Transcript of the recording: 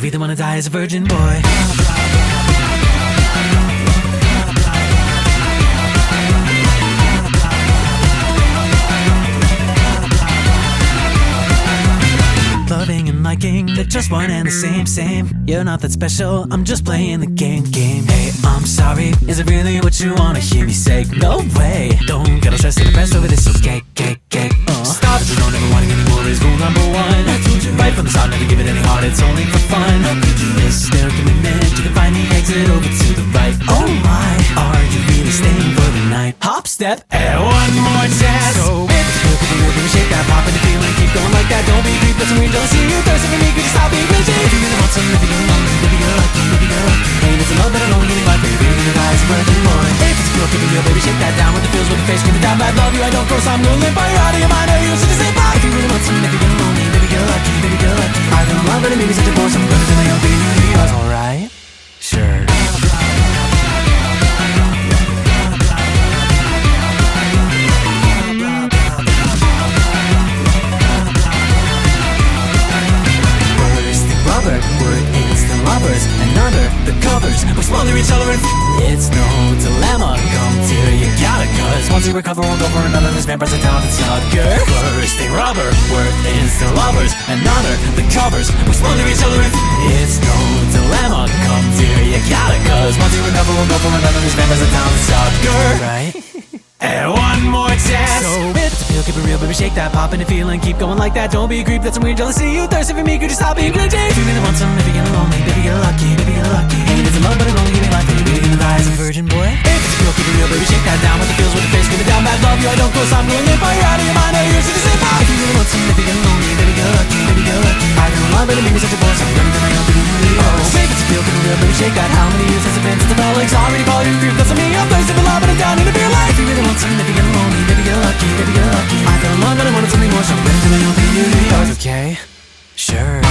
be the one to die as a virgin boy. Loving and liking, they're just one and the same. You're not that special, I'm just playing the game. Hey, I'm sorry, is it really what you wanna hear me say? No way, don't get all stressed and depressed over this, okay? Stop, you don't ever want it anymore is rule number one. Right from the start, never give it any heart, it's only for fun. Miss their commitment, you can find the exit over to the right. Oh my, are you really staying for the night? Hop, step, and one more chance. So it's real, could be real, give me shake that, pop in the feeling, keep going like that. Don't be creep, let some real jealousy, you thirsting for me, could you stop being rigid? If you really want some, if you're lonely, maybe you're lucky, maybe you're lucky. Ain't it's a love that I know you like, baby, your eyes are virgin boy. If it's real, keep it real, baby, shake that down with the feels, with the face, screaming down, I love you, I don't cross, I'm ruling by your out of your mind, or you should just say bye. If you really want some, if you're lonely, baby, you're lucky, baby, you're lucky. I feel in love, but it made me such a force, I'm gonna do my own thing, yours, alright? Sure. We're instant lovers, and under the covers we slowly reach other and it's no dilemma, come to you gotta, cause once you recover we'll go for another. This vampire's a talented sucker. First thing rubber, we're instant lovers, and under the covers we slowly reach other and it's no dilemma, come to you gotta, cause once you recover we'll go for another. This vampire's a talented sucker, right? And one more chance. So it's a feel, keep it real, baby, shake that, pop in the feeling, keep going like that. Don't be a creep, that's some weird jealousy. You thirsty for me, could you stop being cringy? If you really want some, if you're getting lonely, baby, you're lucky, baby, you're lucky. Ain't it's a love, but it only give me life, baby, really gonna die as a virgin boy. If it's a feel, keep it real, baby, shake that down with the feels, with the face, screaming down, bad love you, I don't go, so I'm gonna live by you out of your mind, or you should just say bye. If you really want some, if you're getting lonely, baby, you're lucky, baby, you're lucky. I feel in love, but it made me such a boss, I'm gonna do my own thing, if it's a feel, keep it real, baby, shake that. How many years has it been since I felt like sorry to call you creep? That's on me, I'm thirsty for love, but I'm down in the beer life. If you really want some, if you're getting lonely, baby, you're lucky, baby, you're lucky. I feel in love, but I wanted something more, so I'm gonna do my own thing, yours, okay? Sure.